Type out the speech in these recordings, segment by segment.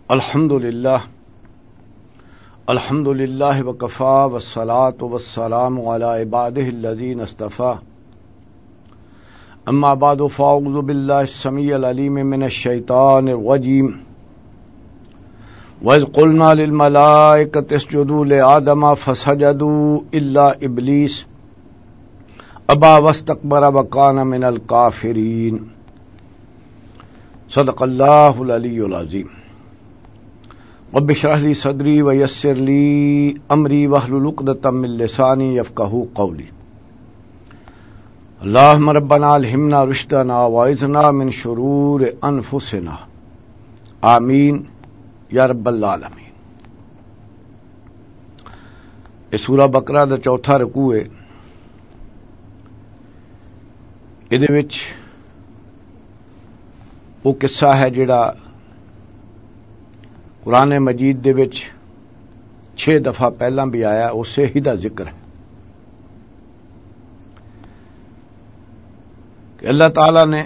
الحمدللہ وکفا والصلاة والسلام علی عبادہ الذین اصطفیٰ اما بعد فاعوذ باللہ السمیع العلیم من الشیطان الرجیم وَإِذْ قُلْنَا لِلْمَلَائِكَةِ اسْجُدُوا لِآدَمَ فَسَجَدُوا إِلَّا إِبْلِيسَ أَبَى وَاسْتَكْبَرَ وَكَانَ مِنَ الْكَافِرِينَ صدق اللہ العلی العظیم رب اشرح لی صدری ویسر لی امری واحلل عقدۃ من لسانی یفقہوا قولی اللہم ربنا الہمنا رشدنا واعذنا من شرور انفسنا آمین یا رب العالمین۔ یہ سورہ بقرہ دا چوتھا رکوع ہے۔ یہ وہ قصہ ہے جڑا قرآن مجید دے وچ 6 دفعہ پہلا بھی آیا، اسے ہی دا ذکر ہے کہ اللہ تعالی نے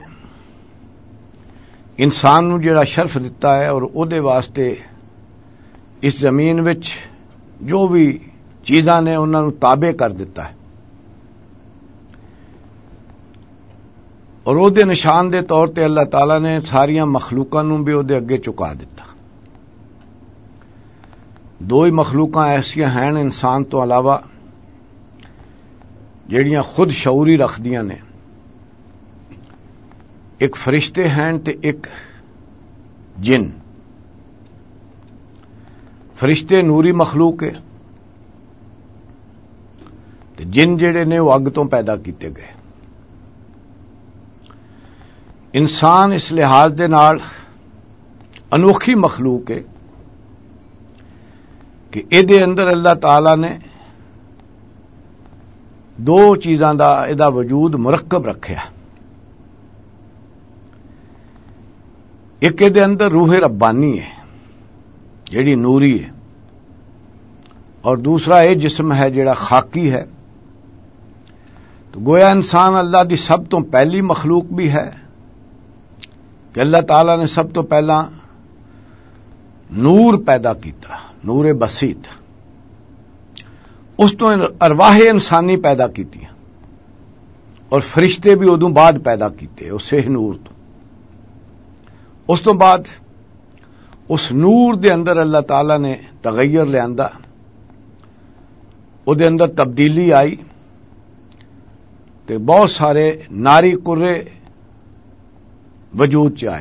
انسان نو جڑا شرف دیتا ہے اور او دے واسطے اس زمین وچ جو بھی چیزاں نے انہاں نو تابع کر دیتا ہے اور او دے نشان دے طور تے اللہ تعالی نے ساریاں مخلوقاں نو بھی او دے اگے چکا دیتا۔ 2 ہی مخلوقاں ایسیاں ہیں انسان تو علاوہ جڑیاں خود شعوری رکھدیاں نے، ایک فرشتے ہیں تے ایک جن۔ فرشتے نوری مخلوق ہے تے جن جڑے نے وہ اگ تو پیدا کیتے گئے۔ انسان اس لحاظ دے نال انوکھی مخلوق ہے کہ ایدے اندر اللہ تعالی نے 2 چیزاں دا ایدا وجود مرکب رکھیا۔ ایک ایدے اندر روح ربانی ہے جیڑی نوری ہے، اور دوسرا یہ جسم ہے جیڑا خاکی ہے۔ تو گویا انسان اللہ دی سب تو پہلی مخلوق بھی ہے کہ اللہ تعالی نے سب تو پہلا نور پیدا کیتا، نور بسیط۔ اس تو ارواح انسانی پیدا کیتی اور فرشتے بھی ادوں بعد پیدا کیتے اسے نور تو۔ اس تو بعد اس نور دے اندر اللہ تعالی نے تغیر لیا، او دے اندر تبدیلی آئی تے بہت سارے ناری کرے وجود چ آئے۔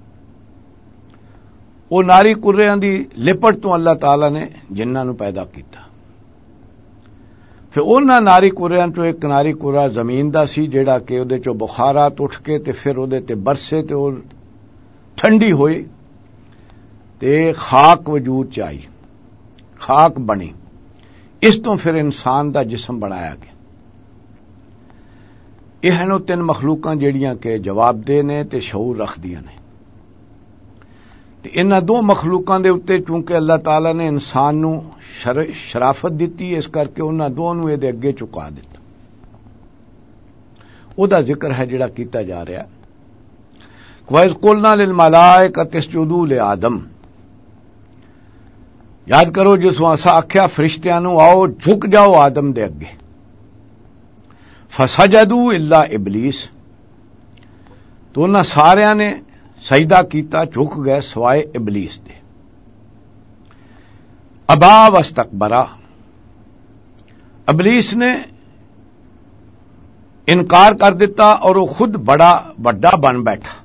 وہ ناری کریاں دی لپٹ تو اللہ تعالی نے جنہاں نو پیدا کیتا۔ پھر انہاں ناری کریاں چو ایک ناری کرا زمین دا سی جیڑا کہ اودے چو بخارات اٹھ کے تے پھر اودے تے برسے تے او ٹھنڈی ہوئی تے خاک وجود چ آئی، خاک بنی۔ اس تو پھر انسان دا جسم بنایا گیا۔ یہ ہیں 3 مخلوقاں جیڑیاں کہ جواب دہ نے تے شعور رکھدیاں نے۔ انہاں 2 مخلوقاں دے اتے چونکہ اللہ تعالی نے انسان نو شرافت دیتی، اس کر کے انہاں 2 نو دے اگے چکا دیتا۔ او دا ذکر ہے جڑا کیتا جا رہا۔ وَإِذْ قُلْنَا لِلْمَلَائِكَةِ اسْجُدُوا لِآدَمَ، یاد کرو جس واسا آکھیا فرشتیاں نو آؤ جھک جاؤ آدم دے اگے۔ فَسَجَدُوا إِلَّا إِبْلِيسَ، تو انہاں ساریاں نے سجدہ کیتا، جھک گئے سوائے ابلیس دے۔ ابا واستکبرا، ابلیس نے انکار کر دیتا اور وہ خود بڑا بن بیٹھا۔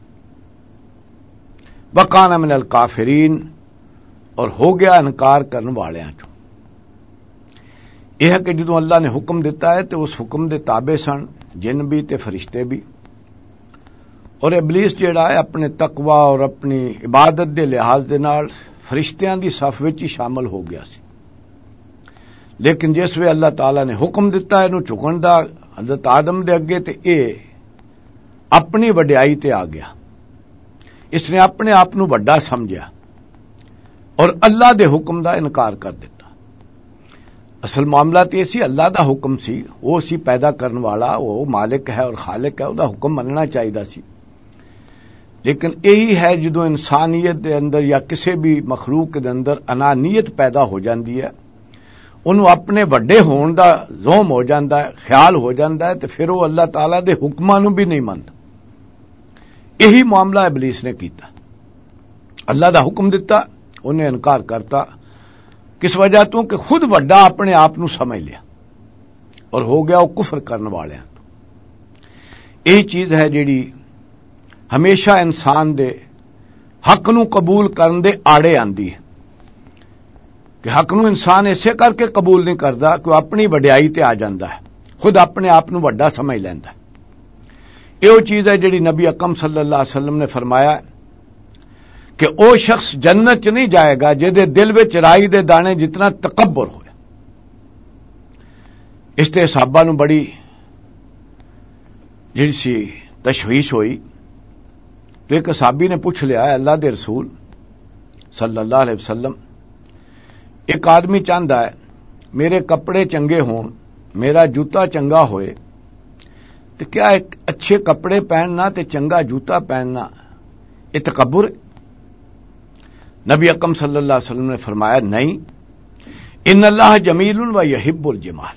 وکان من الکافرین، اور ہو گیا انکار کرنے والیاں چوں۔ یہ ہے کہ جدوں اللہ نے حکم دیتا ہے تو اس حکم دے تابع سن جن بھی تے فرشتے بھی، اور ابلیس جیڑا ہے اپنے تقوی اور اپنی عبادت دے لحاظ دے نال فرشتیاں دی صف وچ ہی شامل ہو گیا سی۔ لیکن جس وے اللہ تعالی نے حکم دیتا ہے انہوں چکن دا حضرت آدم دے اگے تے اے اپنی وڈیائی تے آ گیا۔ اس نے اپنے آپ نو بڑا سمجھا اور اللہ دے حکم دا انکار کر دیتا۔ اصل معاملہ تو یہ سی اللہ دا حکم سی، وہ سی پیدا کرنے والا، وہ مالک ہے اور خالق ہے، وہ دا حکم مننا چاہیے سی۔ لیکن یہی ہے جدوں انسانیت دے اندر یا کسی بھی مخلوق دے اندر انانیت پیدا ہو جاندی ہے، انہوں اپنے وڈے ہون دا زوم ہو جاندا ہے، خیال ہو جاندا ہے، تو پھر وہ اللہ تعالیٰ دے حکماں نوں بھی نہیں منتا۔ یہی معاملہ ابلیس نے کیتا، اللہ دا حکم دیتا انہیں انکار کرتا، کس وجہ تو کہ خود وڈا اپنے آپ نوں سمجھ لیا اور ہو گیا وہ کفر کرنے والے۔ یہی چیز ہے جیڑی ہمیشہ انسان دے حق نو قبول کرن دے آڑے آندی ہے، کہ حق نو انسان اسے کر کے قبول نہیں کرتا کہ وہ اپنی وڈیائی تے آ جاندا ہے، خود اپنے آپ نو وڈا سمجھ لیندا ہے۔ یہ چیز ہے جیڑی نبی اکرم صلی اللہ علیہ وسلم نے فرمایا کہ او شخص جنت چ نہیں جائے گا جہدے دل وچ رائی دے دانے جتنا تکبر ہوئے۔ اس تے صحابہ نو بڑی جڑی سی تشویش ہوئی، تو ایک صحابی نے پوچھ لیا، اللہ دے رسول صلی اللہ علیہ وسلم، ایک آدمی چاہتا ہے میرے کپڑے چنگے ہون، میرا جوتا چنگا ہوئے، تو کیا ایک اچھے کپڑے پہننا تے چنگا جوتا پہننا یہ تکبر ہے؟ نبی اکرم صلی اللہ علیہ وسلم نے فرمایا نہیں، ان اللہ جمیل و یحب الجمال،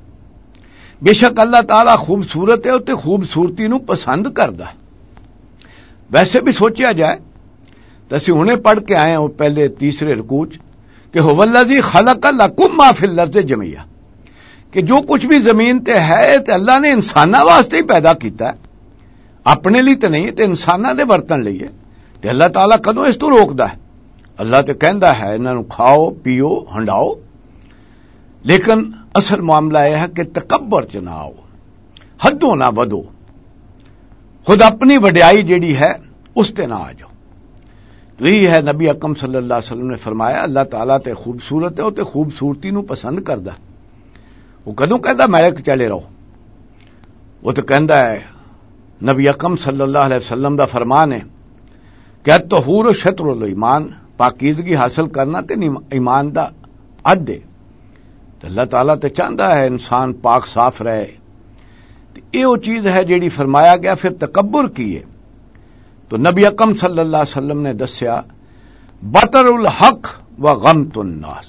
بے شک اللہ تعالیٰ خوبصورت ہے تے خوبصورتی نو پسند کردا ہے۔ ویسے بھی سوچیا جائے تو اسی ہنے پڑھ کے آئے ہیں پہلے تیسرے رکوع کہ هو الذی خلق لکم ما فی الارض جميعا، کہ جو کچھ بھی زمین تے ہے تے اللہ نے انساناں واسطے ہی پیدا کیتا ہے، اپنے لیے تے نہیں، تے انساناں دے برتن لئیے۔ تے اللہ تعالیٰ کدوں اس تو روکدا ہے؟ اللہ تے کہندا ہے انہاں نوں کھاؤ پیو ہنڈاؤ، لیکن اصل معاملہ یہ ہے کہ تکبر چ نہ آؤ، حدوں نہ ودو، خود اپنی وڈیائی جیڑی ہے اس تے نہ آ جاؤ۔ تو یہی ہے نبی اکرم صلی اللہ علیہ وسلم نے فرمایا اللہ تعالیٰ تے خوبصورت ہے، وہ تے خوبصورتی نو پسند کردا، وہ کدوں کہندا میرے چلے رہو، وہ تو کہندا ہے نبی اکرم صلی اللہ علیہ وسلم دا فرمان ہے کہ الطہور شطر الایمان، پاکیزگی حاصل کرنا تے ایمان دا عد ہے۔ اللہ تعالیٰ تے چاہتا ہے انسان پاک صاف رہے، یہ وہ چیز ہے جیڑی فرمایا گیا۔ پھر تکبر کی ہے تو نبی اکرم صلی اللہ علیہ وسلم نے دسیا بطر الحق و غمت الناس،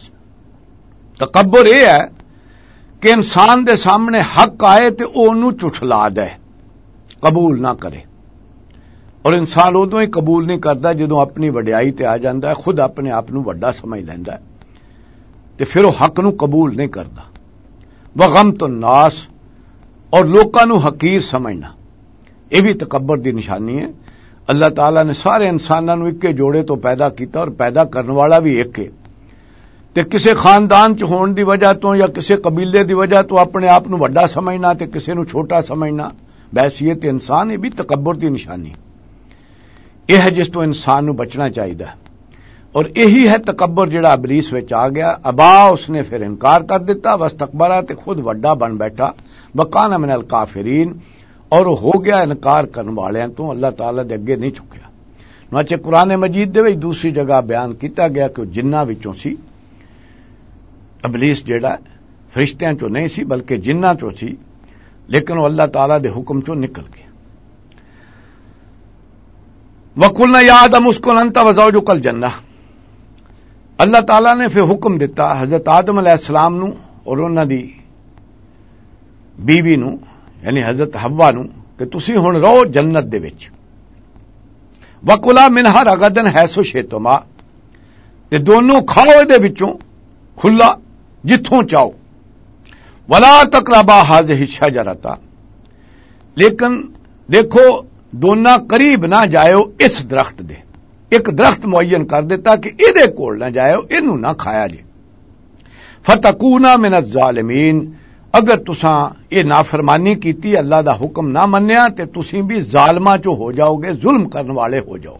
تکبر یہ ہے کہ انسان دے سامنے حق آئے تے انہوں چٹھلا دے، قبول نہ کرے، اور انسان ادوں ہی قبول نہیں کرتا جدوں اپنی وڈیائی تے آ جاندا ہے، خود اپنے آپ نوں وڈا سمجھ لیندا ہے، تے پھر وہ حق نو قبول نہیں کرتا۔ وغمت الناس، اور لوکاں نو حقیر سمجھنا، یہ بھی تکبر دی نشانی ہے۔ اللہ تعالیٰ نے سارے انساناں نو ایک جوڑے تو پیدا کیتا، اور پیدا کرنے والا بھی ایک ہے، تے کسے خاندان چ ہون دی وجہ تو یا کسے قبیلے دی وجہ تو اپنے آپ نو وڈا سمجھنا تے کسے نو چھوٹا سمجھنا، بحیثیت انسان، یہ بھی تکبر دی نشانی یہ ہے جس تو انسان نو بچنا چاہیے۔ اور یہی ہے تکبر جڑا ابلیس وچ آ گیا، ابا اس نے پھر انکار کر دیتا، واستکبر تے خود وڈا بن بیٹھا، وکان من الکافرین، اور ہو گیا انکار کرنے والے تو اللہ تعالیٰ دے اگے نہیں چکیا۔ چنانچہ قرآن مجید دے وچ دوسری جگہ بیان کیتا گیا کہ جنہاں وچوں سی، ابلیس جڑا فرشتیاں چوں نہیں سی بلکہ جنہاں چوں سی، لیکن وہ اللہ تعالیٰ دے حکم چوں نکل گیا۔ وَقُلْنَا يَا آدَمُ اسْكُنْ أَنْتَ وَزَوْجُكَ الْجَنَّةَ، اللہ تعالیٰ نے پھر حکم دیتا حضرت آدم علیہ السلام نو اور انہاں دی بیوی نو یعنی حضرت حوا نو کہ تسی ہن رہو جنت دے وچ، وَكُلَا مِنْهَا رَغَدًا حَيْثُ شِئْتُمَا، تے دونوں کھاؤ دے وچوں کھلا جتھوں چاہو، وَلَا تَقْرَبَا هَٰذِهِ الشَّجَرَةَ، لیکن دیکھو دونوں قریب نہ جائو اس درخت دے، ایک درخت معین کر دیتا کہ ایدے کول نہ جائو، اینو نہ کھایا جے، فَتَكُونَا مِنَ الظَّالِمِينَ، اگر تساں یہ نافرمانی کیتی، اللہ دا حکم نہ منیا، تے تسیں بھی ظالماں چو ہو جاؤ گے، ظلم کرنے والے ہو جاؤ۔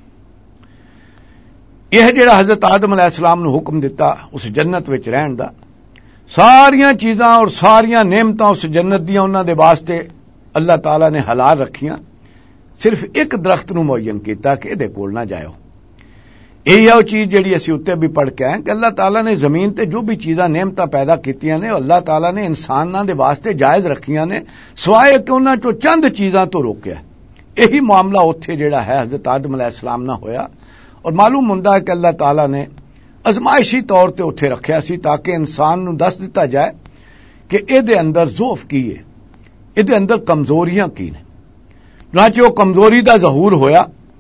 یہ جڑا حضرت آدم علیہ السلام نو حکم دیتا اس جنت وچ رہن دا، ساریاں چیزاں اور ساریاں نعمتاں اس جنت دیاں انہاں دے واسطے اللہ تعالیٰ نے حلال رکھیاں، صرف ایک درخت نو معین کیتا کہ دے کول نہ جائو۔ یہی ہے وہ چیز جڑی اسی اتنے بھی پڑھ کے آئے کہ اللہ تعالیٰ نے زمین تے جو بھی چیزاں نعمتاں پیدا کیتیاں نے اللہ تعالیٰ نے انساناں دے واسطے جائز رکھیاں نے، سوائے کہ انہاں چوں چند چیزاں تو روکیا، یہی معاملہ اتھے جڑا ہے حضرت آدم علیہ السلام نہ ہویا، اور معلوم ہوندا ہے کہ اللہ تعالیٰ نے ازمائشی طور تے اتھے رکھیا سی تاکہ انسان نو دس دتا جائے کہ اے اندر ضعف کی ہے، اے اندر کمزوریاں کی نے۔ چنانچہ وہ کمزوری دا ظہور ہویا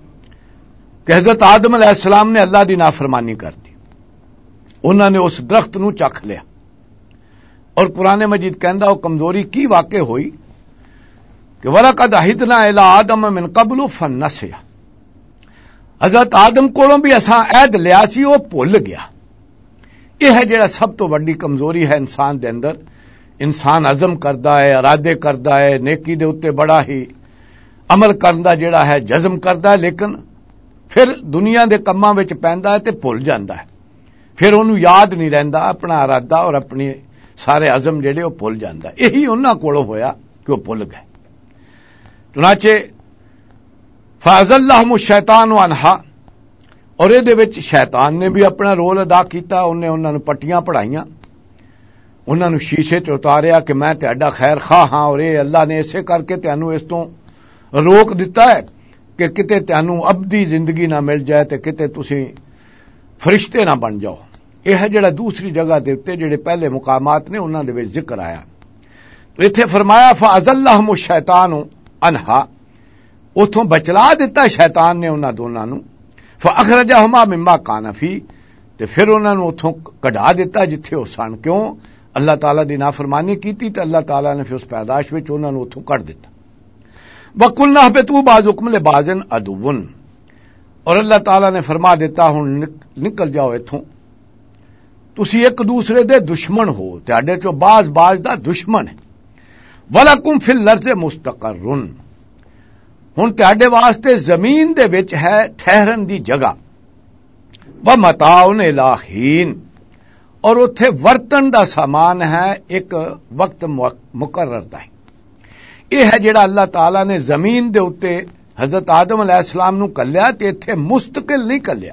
کہ حضرت آدم علیہ السلام نے اللہ دی نافرمانی کر دی، انہوں نے اس درخت نو چکھ لیا، اور قرآن مجید کہندا وہ کمزوری کی واقع ہوئی کہ وَلَقَدْ عَهِدْنَا إِلَىٰ آدَمَ مِن قَبْلُ فَنَسِيَ، حضرت آدم کولوں بھی اساں عہد لیا سی، وہ بھول گیا۔ یہ ہے جڑا سب تو وڈی کمزوری ہے انسان دے اندر۔ انسان عزم کردا ہے، ارادے کردا ہے، نیکی دے اوتے بڑا ہی عمل کردا جڑا ہے جزم کردا ہے، لیکن پھر دنیا دے کماں وچ پیندا ہے تے بھول جاندا ہے، پھر انہوں یاد نہیں رہندا اپنا ارادہ اور اپنے سارے عزم جڑے وہ بھول جاندا ہے۔ یہی انہاں کولوں ہویا کہ وہ بھول گئے۔ چنانچہ فَأَزَلَّهُمُ الشَّيْطَانُ عَنْهَا، اور یہ وچ شیطان نے بھی اپنا رول ادا کیتا، انہیں انہاں نوں پٹیاں پڑھائیاں، انہاں نوں شیشے تے اتاریا کہ میں تہاڈا خیر خواہ ہاں، اور یہ اللہ نے اسے کر کے تانوں اس تو روک دیتا ہے کہ کتے تانوں ابدی زندگی نہ مل جائے تے کتے تسی فرشتے نہ بن جاؤ۔ یہ ہے جڑا دوسری جگہ دے تے جڑے پہلے مقامات نے انہاں دے وچ ذکر آیا۔ ایتھے فرمایا فَأَزَلَّهُمُ الشَّيْطَانُ عَنْهَا، اتھوں بچلا دیتا شیطان نے انہاں دوناں نوں، فَأَخْرَجَهُمَا مِمَّا كَانَ فِيهِ، تے پھر انہاں نوں اتھوں کڈھا دیتا جتھے وہ سن۔ کیوں؟ اللہ تعالیٰ دی نافرمانی کیتی تے اللہ تعالیٰ نے پھر اس پیدائش وچ انہاں نوں اتھوں کڈ دیتا۔ وَقُلْنَا اهْبِطُوا بَعْضُكُمْ لِبَعْضٍ عَدُوٌّ، اور اللہ تعالیٰ نے فرما دیتا ہن نکل جاؤ ایتھوں، تسی ایک دوسرے دے دشمن ہو، تہاڈے چوں باز دا دشمن ہے۔ وَلَكُمْ فِي الْأَرْضِ مُسْتَقَرٌّ، ہن تہاڈے واسطے زمین دے وچ ہے ٹھہرن دی جگہ، وَمَتَاعٌ إِلَىٰ حِينٍ، اور اتھے ورتن دا سامان ہے ایک وقت مقرر تائیں۔ یہ ہے جڑا اللہ تعالیٰ نے زمین دے اتے حضرت آدم علیہ السلام نو کلیا تے ایتھے مستقل نہیں کلیا،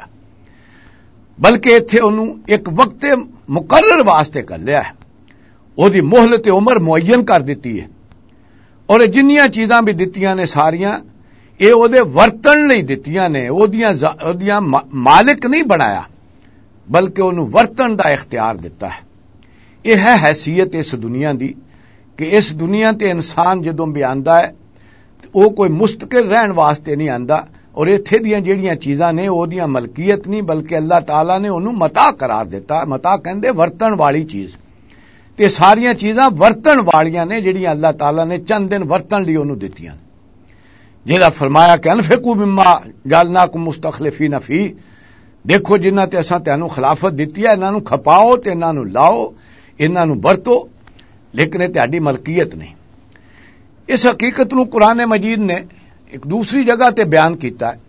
بلکہ ایتھے انہوں ایک وقت مقرر واسطے کلیا ہے، وہ دی مہلت عمر معین کر دیتی ہے، اور جنیاں چیزاں بھی دتیاں نے ساریاں اے او دے ورتن لئی دتیاں نے، او دیاں مالک نہیں بنایا بلکہ انہوں ورتن دا اختیار دیتا ہے۔ یہ ہے حیثیت اس دنیا دی کہ اس دنیا تے انسان جدوں بھی آندا ہے وہ کوئی مستقل رہن واسطے نہیں آندا، اور ایتھے دیاں جڑیاں چیزاں نے وہ دیاں ملکیت نہیں بلکہ اللہ تعالیٰ نے انہوں متاع قرار دیتا۔ متاع کہندے ورتن والی چیز، تے ساریاں چیزاں ورتن والیاں نے جڑیاں اللہ تعالیٰ نے چند دن ورتن لی انہوں دتیاں، جہاں فرمایا کہ انفقوا مما جعلناکم مستخلفین فیہ، دیکھو جنہاں تے اساں تانوں خلافت دتی ہے، انہاں نوں کھپاؤ تے انہاں نوں لاؤ، انہاں نوں برتو، لیکن یہ تہاڈی ملکیت نہیں۔ اس حقیقت نو قرآن مجید نے ایک دوسری جگہ تے بیان کیتا ہے،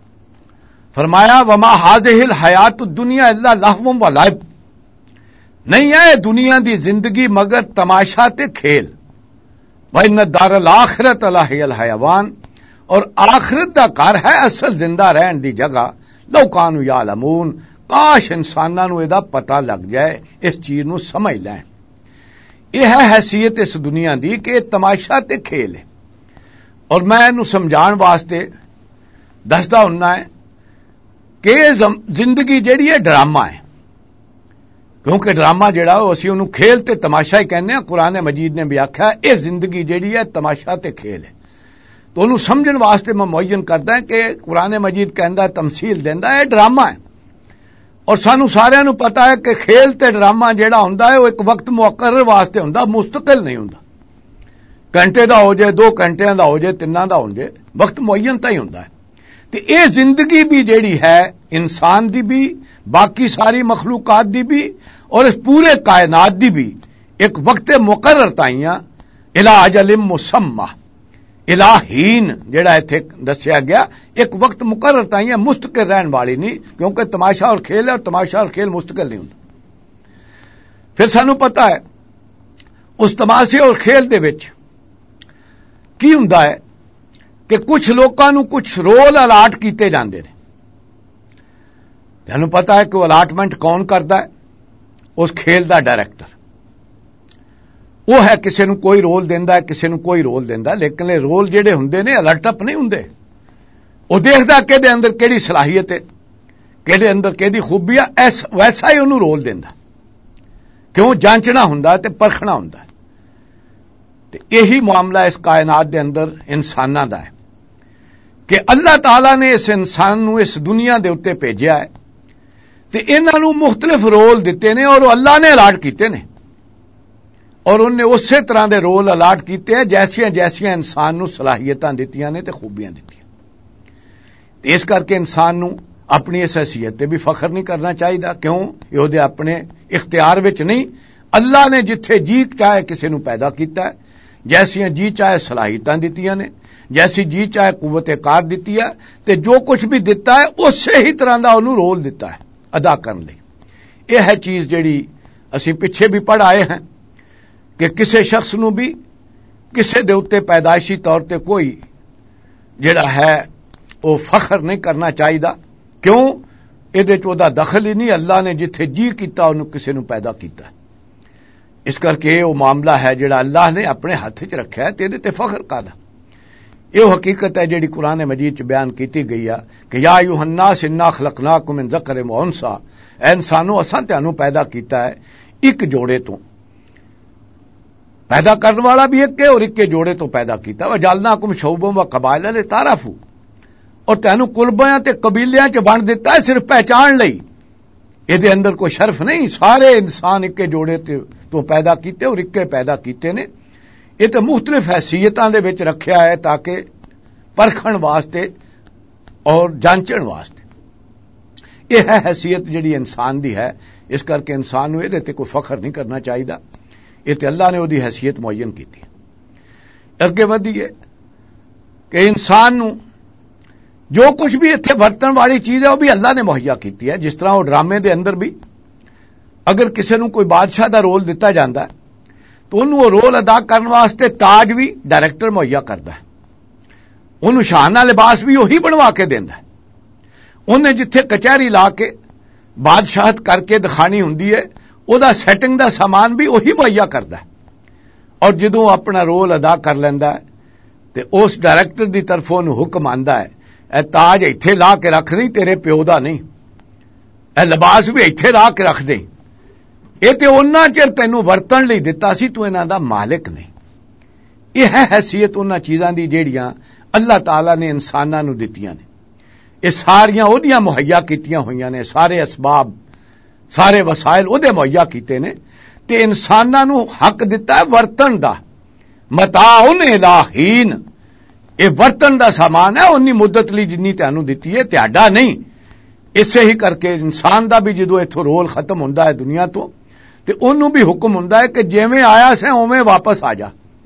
فرمایا وما هذه الحیات الدنیا الا لہو و لعب، نہیں ہے دنیا دی زندگی مگر تماشا تے کھیل، وَإِنَّ الدَّارَ الْآخِرَةَ لَهِيَ الْحَيَوَانُ، اور آخرت دا گھر ہے اصل زندہ رہن دی جگہ، لو کانوا یعلمون، کاش انساناں نو ادا پتہ لگ جائے، اس چیز نو سمجھ لیں۔ یہ ہے حیثیت اس دنیا دی کہ تماشا تے کھیل ہے، اور میں انہوں سمجھان واسطے دسدا ہوندا ہے کہ زندگی جڑی ہے ڈرامہ ہے، کیونکہ ڈرامہ جڑا وہ اسی انہوں کھیل تے تماشا ہی کہنے ہیں۔ قرآن مجید نے بھی آکھیا یہ زندگی جڑی ہے تماشا تے کھیل ہے، تو انہوں سمجھن واسطے میں معین کردا ہے کہ قرآن مجید کہندا ہے، تمثیل دیندا ہے ڈرامہ ہے، اور سانو سارے نو پتا ہے کہ کھیل تے ڈرامہ جیڑا ہوندا ہے وہ ایک وقت مقرر واسطے ہوندا، مستقل نہیں ہوندا، گھنٹے دا ہو جائے، 2 گھنٹے دا ہو جائے، 3 دا ہو جائے، وقت معین تا ہی ہوندا ہے۔ تے اے زندگی بھی جیڑی ہے انسان دی بھی، باقی ساری مخلوقات دی بھی، اور اس پورے کائنات دی بھی ایک وقت مقرر تائیاں، الی اجل مسمى، الہین جڑا ایتھے دسیا گیا ایک وقت مقرر تائیں مستقل رہن والی نہیں، کیونکہ تماشا اور کھیل ہے، اور تماشا اور کھیل مستقل نہیں ہوتا۔ پھر سانو پتا ہے اس تماشے اور کھیل دے وچ کی ہوندا ہے کہ کچھ لوکاں نو کچھ رول الاٹ کیتے جاندے نے، سانو پتا ہے کہ وہ الاٹمنٹ کون کردا ہے، اس کھیل دا ڈائریکٹر، وہ ہے کسی نو کوئی رول دینا ہے, کسی نو کوئی رول دینا, لیکن رول جڑے ہوندے نے الرٹ اپ نہیں ہوندے. وہ دیکھتا کہ اندر کیڑی صلاحیت ہے, کہ اندر کہ خوبی ہے, ویسا ہی انہوں رول دینا. کیوں جانچنا ہوندا تے پرکھنا ہوندا. تے یہی معاملہ اس کائنات دے اندر انساناں دا ہے کہ اللہ تعالی نے اس انسان نو اس دنیا دے اوتے بھیجیا ہے تے انہاں نو مختلف رول دتے نے اور اللہ نے الاٹ کیتے نے, اور انہیں اسی طرح دے رول الاٹ کیتے ہیں جیسیاں جیسیاں انسان نو صلاحیتاں دتیاں نے تے خوبیاں دتیاں. اس کر کے انسان نو اپنی اس حیثیت تے بھی فخر نہیں کرنا چاہیے. کیوں؟ یہ دے اپنے اختیار وچ نہیں. اللہ نے جتھے جی چاہے کسی نو پیدا کیتا ہے, جیسیاں جی چاہے صلاحیتاں دتیاں نے, جیسی جی چاہے قوت کار دتی ہے, تے جو کچھ بھی دتا ہے اسی ہی طرح دا انہوں رول دتا ہے ادا کرنے لئی. یہ ہے چیز جڑی اسی پیچھے بھی پڑھ آئے ہیں کہ کسی شخص نو بھی کسی دے اوتے پیدائشی طور تے کوئی جڑا ہے وہ فخر نہیں کرنا چاہیے. کیوں؟ یہ دخل ہی نہیں. اللہ نے جتھے جی کیتا انہوں کسی نو پیدا کیتا ہے. اس کر کے وہ معاملہ ہے جڑا اللہ نے اپنے ہاتھ چ رکھا ہے تے تے فخر کرنا. یہ حقیقت ہے جڑی قرآن مجید چ بیان کیتی گئی ہے کہ یا ایھا الناس انا خلقناکم من ذکر و انثی, اے انسانو اساں تانوں پیدا کیتا ہے ایک جوڑے تو. پیدا کرنے والا بھی ایک ہے اور ایک کے جوڑے تو پیدا کیتا. وجعلناکم شعوبا و قبائل لتعارفوا, اور تینوں قلبیاں تے قبیلیاں چ بن دیتا ہے صرف پہچان لئی. یہ دے اندر کوئی شرف نہیں. سارے انسان ایک کے جوڑے تو پیدا کیتے اور ایک کے پیدا کیتے نے. یہ تو مختلف حیثیتاں دے وچ رکھیا ہے تاکہ پرکھن واسطے اور جانچن واسطے. یہ ہے حیثیت جڑی انسان دی ہے. اس کر کے انسان نو یہ کوئی فخر نہیں کرنا چاہیے. یہ تو اللہ نے وہ حیثیت معین کی. اگے ودھیے کہ انسان نو جو کچھ بھی اتنے برتن والی چیز ہے وہ بھی اللہ نے مہیا کی ہے. جس طرح وہ ڈرامے دے اندر بھی اگر کسی نو کوئی بادشاہ دا رول دتا جاتا ہے تو انہوں وہ رول ادا کرنے واسطے تاج بھی ڈائریکٹر مہیا کرتا ہے. انہوں شاہانہ لباس بھی وہی بنوا کے دینا ہے. انہیں جتھے کچہری لا کے بادشاہت کر کے دکھانی ہوندی ہے وہ دا سیٹنگ دا سامان بھی وہی مہیا کرتا ہے. اور جدوں اپنا رول ادا کر لینا ہے تو اس ڈائریکٹر دی طرف انہوں حکم آندا ہے اے تاج ایتھے لا کے رکھ دیں, تیرے پیو دا نہیں. اے لباس بھی ایتھے لا کے رکھ دیں, یہ تو انہاں چر تینوں ورتن لئی دتا سی, تو انہاں دا مالک نہیں. یہ ہے حیثیت انہاں چیزاں دی جیڑیاں اللہ تعالی نے انساناں نو دتیاں نے. یہ ساریاں اودیاں مہیا کیتیاں ہوئیاں نے, سارے اسباب سارے وسائل اودے مہیا کیتے نے, تے انساناں نو حق دتا ہے ورتن دا. متاع الی حین, یہ ورتن دا سامان ہے انی مدت لی جنی تینوں دتی ہے, تہاڈا نہیں. اسے ہی کر کے انسان دا بھی جدو ایتھوں رول ختم ہوندا ہے دنیا تو تے انہوں بھی حکم ہوندا ہے کہ جویں آیا سے اوویں واپس آ جا.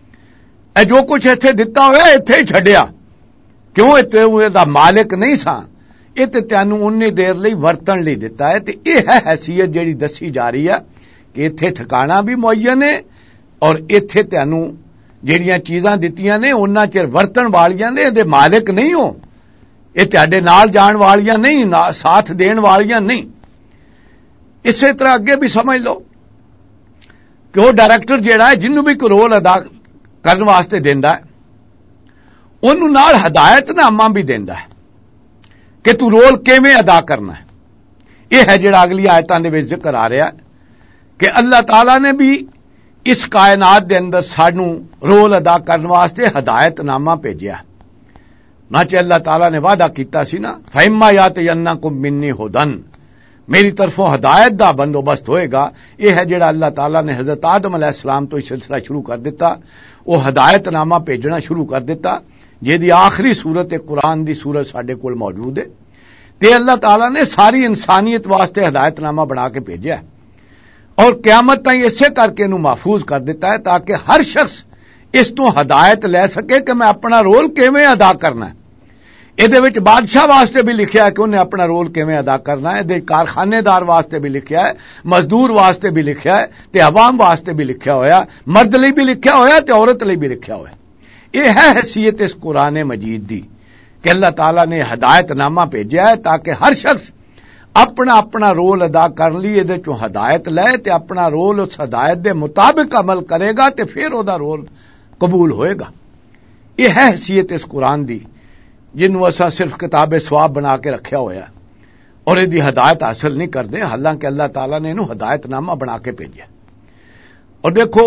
اے جو کچھ ایتھے دتا ہویا ایتھے ہی چھڈیا. کیوں؟ ایتھے دا مالک نہیں سا, یہ تے تینوں انی دیر لئی ورتن لئی دتا ہے. تے یہ ہے حیثیت جیڑی دسی جا رہی ہے کہ ایتھے ٹھکانا بھی معین ہے اور ایتھے تینوں جیڑیاں چیزاں دتیاں نے انہاں چر ورتن والیاں نے, دے مالک نہیں ہو. یہ تہاڈے نال جان والیاں نہیں, ساتھ دین والیاں نہیں. اسی طرح اگے بھی سمجھ لو کہ وہ ڈائریکٹر جیڑا ہے جنوں بھی کوئی رول ادا کرنے واسطے دیندا ہے انہوں نال ہدایت نامہ بھی دیندا ہے کہ تو رول کیویں ادا کرنا ہے. یہ ہے جڑا اگلی آیتاں دے وچ ذکر آ رہا ہے کہ اللہ تعالی نے بھی اس کائنات دے اندر سانوں رول ادا کرنے واسطے ہدایت نامہ بھیجیا. ناچے اللہ تعالی نے وعدہ کیتا سی نا, فَإِمَّا يَأْتِيَنَّكُم مِّنِّي هُدًى, میری طرفوں ہدایت دا بندوبست ہوئے گا. یہ ہے جڑا اللہ تعالی نے حضرت آدم علیہ السلام تو یہ سلسلہ شروع کر دیتا, وہ ہدایت نامہ بھیجنا شروع کر دیتا, جہدی آخری سورت قرآن دی سورت ساڈے کول موجود ہے. تے اللہ تعالی نے ساری انسانیت واسطے ہدایت نامہ بنا کے بھیجا ہے اور قیامت تائیں اسے کر کے انہوں محفوظ کر دیتا ہے تاکہ ہر شخص اس تو ہدایت لے سکے کہ میں اپنا رول کیویں ادا کرنا ہے. یہ بادشاہ واسطے بھی لکھیا ہے کہ انہیں اپنا رول کیویں ادا کرنا ہے, یہ کارخانے دار واسطے بھی لکھیا ہے, مزدور واسطے بھی لکھیا ہے, تے عوام واسطے بھی لکھیا ہویا, مرد لئی بھی لکھیا ہویا تے عورت لئی بھی لکھیا ہویا. یہ ہے حیثیت اس قرآن مجید دی کہ اللہ تعالیٰ نے ہدایت نامہ بھیجا ہے تاکہ ہر شخص اپنا اپنا رول ادا کرن لئی اے چوں ہدایت لے تے اپنا رول اس ہدایت دے مطابق عمل کرے گا تے پھر او دا رول قبول ہوئے گا. یہ ہے حیثیت اس قرآن دی جنوں اساں صرف کتاب ثواب بنا کے رکھیا ہویا اور یہ ہدایت حاصل نہیں کرتے، حالانکہ اللہ تعالیٰ نے انہوں ہدایت نامہ بنا کے بھیجا. اور دیکھو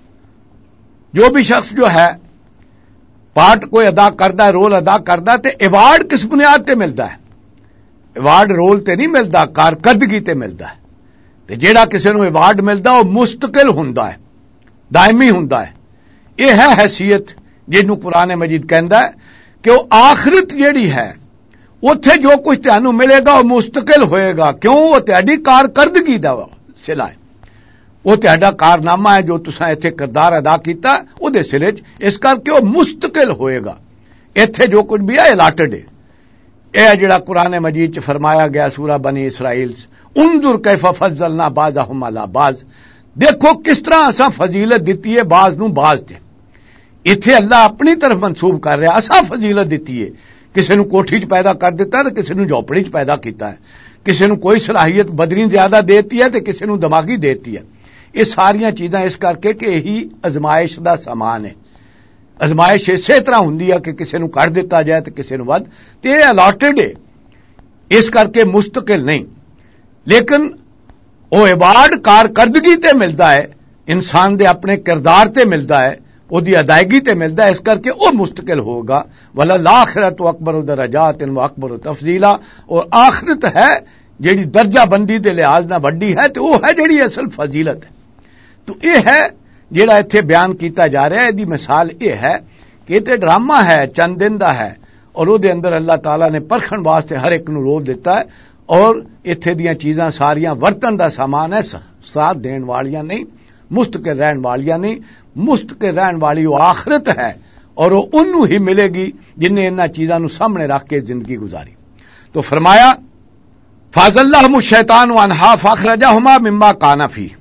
جو بھی شخص جو ہے پارٹ کوئی ادا کرتا ہے، رول ادا کرتا ہے، تے ایوارڈ کس بنیاد تے ملتا ہے؟ ایوارڈ رول تے نہیں ملتا، کارکردگی تے ملتا ہے. تے جیڑا کسی نو ایوارڈ ملتا وہ مستقل ہوندا ہے، دائمی ہوندا ہے. یہ ہے حیثیت جنوں قرآن مجید کہندا ہے کہ وہ آخرت جیڑی ہے اتھے جو کچھ تانوں ملے گا وہ مستقل ہوئے گا. کیوں؟ وہ تہاڈی کارکردگی دا صلہ ہے، وہ تہاڈا کارنامہ ہے جو تساں ایتھے کردار ادا کیتا او دے سلے اس کر کے وہ مستقل ہوئے گا. ایتھے جو کچھ بھی ہے الاٹڈ ہے. اے جڑا قرآن مجید چ فرمایا گیا سورہ بنی اسرائیل انظر کیف فضلنا بعضهم علی بعض، دیکھو کس طرح اساں فضیلت دتی ہے بعض نو بعض تے. ایتھے اللہ اپنی طرف منسوب کر رہا اساں فضیلت دتی ہے، کسی نو کوٹھی چ پیدا کر دیتا ہے تو کسی نو جھوپڑی چ پیدا کیتا ہے، کسی نو کوئی صلاحیت بدنی زیادہ دیتی ہے تو کسی نو دماغی دیتی ہے. یہ ساریاں چیزاں اس کر کے کہ یہی ازمائش دا سامان ہے. ازمائش اسی طرح ہوندی ہے کہ کسی نو کر دیتا جائے تو کسی نو ود، تے یہ الاٹڈ ہے، اس کر کے مستقل نہیں. لیکن وہ ایوارڈ کارکردگی تے ملتا ہے، انسان دے اپنے کردار تے ملتا ہے، وہ دی ادائیگی تے ملتا ہے، اس کر کے وہ مستقل ہوگا. وَلَلْآخِرَةُ أَكْبَرُ دَرَجَاتٍ وَأَكْبَرُ تَفْضِيلًا، اور آخرت ہے جیڑی درجہ بندی دے لحاظ نہ وڈی ہے تو وہ ہے جیڑی اصل فضیلت ہے. تو یہ ہے جیڑا ایتھے بیان کیتا جا رہا ہے. دی مثال یہ ہے کہ یہ ڈرامہ ہے، چند دن دا ہے، اور وہ دے اندر اللہ تعالیٰ نے پرکھن واسطے ہر ایک نو رول دیتا ہے. اور ایتھے دیاں چیزاں ساریاں ورتن دا سامان ہے، ساتھ دین والیاں نہیں، مستقل رہن والیاں نہیں. مستقل رہن والی وہ آخرت ہے اور وہ انہوں ہی ملے گی جن نے انہاں چیزاں نو سامنے رکھ کے زندگی گزاری. تو فرمایا فَأَزَلَّهُمُ الشَّيْطَانُ عَنْهَا فَأَخْرَجَهُمَا مِمَّا كَانَ فِيهِ،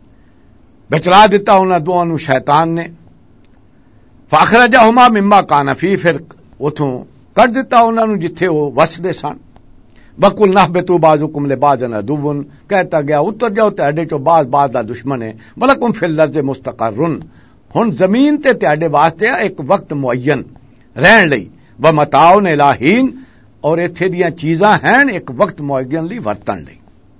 بچلا دیتا انہاں دونوں نو شیطان نے. فَأَخْرَجَهُمَا مِمَّا كَانَ فِيهِ، پھر اتھوں کر دیتا انہاں نو جتھے وہ وسدے سن. وَقُلْنَا اهْبِطُوا بَعْضُكُمْ لِبَعْضٍ عَدُوٌّ، کہتا گیا اتر جاؤ تہاڈے چوں بعض دا دشمن ہے. وَلَكُمْ فِي الْأَرْضِ مُسْتَقَرٌّ، ہن زمین تے تہاڈے واسطے ایک وقت معین رہن لئی. وَمَتَاعٌ إِلَىٰ حِینٍ، اور ایتھے دیاں چیزاں ہیں ایک وقت معین لئی ورتن لئی.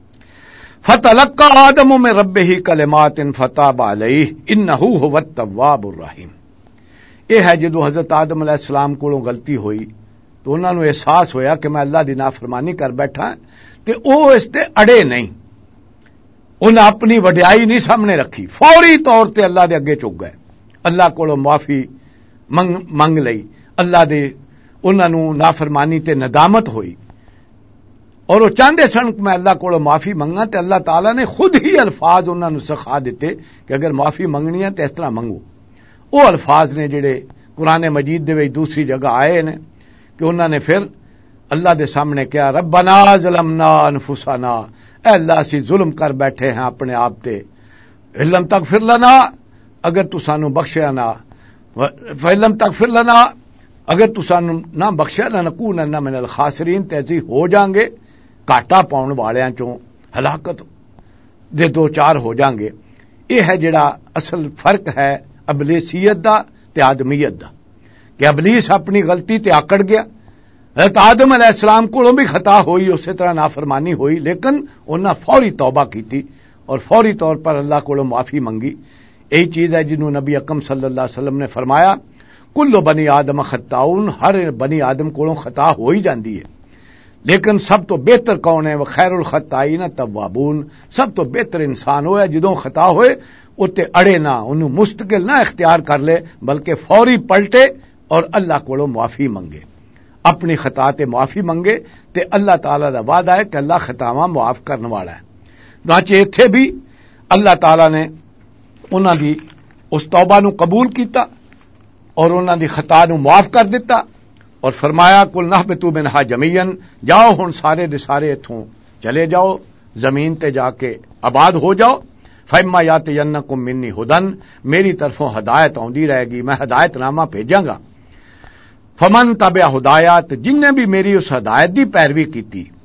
فَتَلَقَّىٰ آدَمُ مِن رَبِّهِ كَلِمَاتٍ فَتَابَ عَلَيْهِ إِنَّهُ هُوَ التَّوَّابُ الرَّحِيمُ. یہ ہے جدو حضرت آدم علیہ السلام کو غلطی ہوئی تو انہوں نے احساس ہویا کہ میں اللہ دی نافرمانی کر بیٹھا کہ او اس تے اڑے نہیں، انہیں اپنی وڈیائی نہیں سامنے رکھی، فوری طور تے اللہ دے اگے چک گئے، اللہ کو معافی منگ لئی. اللہ دے انہوں نافرمانی تے ندامت ہوئی اور وہ چاہتے سن کہ میں اللہ کو معافی منگا، تے اللہ تعالیٰ نے خود ہی الفاظ انہوں نے سکھا دیتے کہ اگر معافی منگنی ہے تو اس طرح منگو. وہ الفاظ نے جڑے قرآن مجید دے وچ دوسری جگہ آئے نے کہ انہوں نے پھر اللہ دے سامنے کیا ربنا ظلمنا انفسنا، اے اللہ اسی ظلم کر بیٹھے ہیں اپنے آپ تے، لم تغفر لنا، اگر تو سانو بخشیا نہ، فلم تغفر لنا، اگر تو سانو نہ بخشیا لنکونن من الخاسرین، تے اسی ہو جائیں گے گھاٹا پاؤن والیاں چوں، ہلاکت دے دو چار ہو جائیں گے. یہ ہے جڑا اصل فرق ہے ابلیسیت دا تے آدمیت دا، کہ ابلیس اپنی غلطی تے آکڑ گیا. حضرت آدم علیہ السلام کو بھی خطا ہوئی، اسی طرح نافرمانی ہوئی، لیکن انہاں فوری توبہ کی اور فوری طور پر اللہ کو معافی منگی. یہی چیز ہے جنہوں نبی اکرم صلی اللہ علیہ وسلم نے فرمایا کل بنی آدم خطاؤن، ہر بنی آدم کو خطا ہو ہی جاندی ہے، لیکن سب تو بہتر کون ہے؟ وخیر الخطائین التوابون، سب تو بہتر انسان ہوئے جدوں خطا ہوئے اتے اڑے نہ، انہوں مستقل نہ اختیار کر لے بلکہ فوری پلٹے اور اللہ کو معافی منگے، اپنی خطا تے معافی منگے. تے اللہ تعالیٰ دا وعدہ ہے کہ اللہ خطاواں معاف کرنے والا ہے. چنانچہ ایتھے بھی اللہ تعالیٰ نے انہاں دی اس توبہ نو قبول کیتا اور انہاں دی خطا نو معاف کر دیتا اور فرمایا کل نہبطوا منہا جمیعا، جاؤ ہن سارے دے سارے اتھوں چلے جاؤ، زمین تے جا کے آباد ہو جاؤ. فَإِمَّا يَأْتِيَنَّكُم مِّنِّي هُدًى، میری طرفوں ہدایت آندی رہے گی، میں ہدایت نامہ بھیجاں گا. فَمَن تَبِعَ هُدَايَا، جن نے بھی میری اس ہدایت دی پیروی کیتی،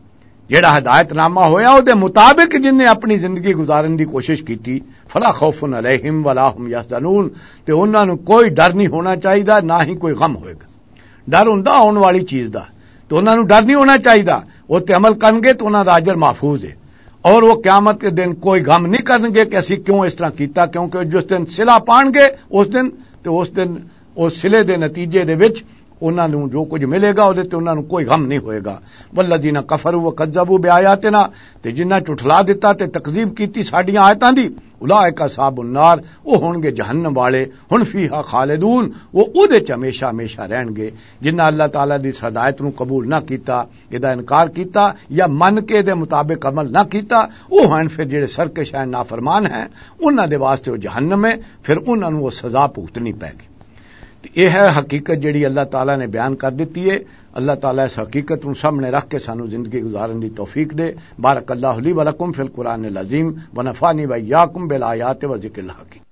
جڑا ہدایت نامہ ہویا او دے مطابق جن نے اپنی زندگی گزارن دی کوشش کیتی فلا خوف علیہم ولا هم یحزنون تے انہاں نوں کوئی ڈر نہیں ہونا چاہیے نہ ہی کوئی غم ہوئے گا. ڈر ہوندا آਉਣ والی چیز دا تو انہاں نوں ڈر نہیں ہونا چاہیے وہ تے عمل کرن گے تو انہاں دا اجر محفوظ ہے اور وہ قیامت کے دن کوئی غم نہیں کرن گے کہ اسی کیوں اس طرح کیتا کیونکہ جس دن صلہ پان گے اس دن اس صلے دے نتیجے دے وچ انہاں نوں جو کچھ ملے گا اودے تے انہاں نوں کوئی غم نہیں ہوئے گا. والذین کفروا وکذبوا بآیاتنا تے جنہاں جھٹلا دتا تے تکذیب کیتی ساڈیاں آیتاں دی اولئک اصحاب النار وہ ہون گے جہنم والے ہن فیہا خالدون وہ اودے چ ہمیشہ ہمیشہ رہن گے. جنہاں اللہ تعالی دی ہدایت نوں قبول نہ کیتا ادا انکار کیتا یا من کے دے مطابق عمل نہ کیتا وہ ہن پھر جڑے سرکش ہیں نافرمان ہیں انہاں دے واسطے وہ جہنم ہے پھر انہاں نوں وہ سزا بھگتنی پے گی. یہ ہے حقیقت جڑی اللہ تعالیٰ نے بیان کر دیتی ہے. اللہ تعالیٰ اس حقیقت نو سامنے رکھ کے سانو زندگی گزارن دی توفیق دے. بارک اللہ لی ولکم فی القرآن العظیم ونفعنی وایاکم بالآیات و ذکر الحکیم.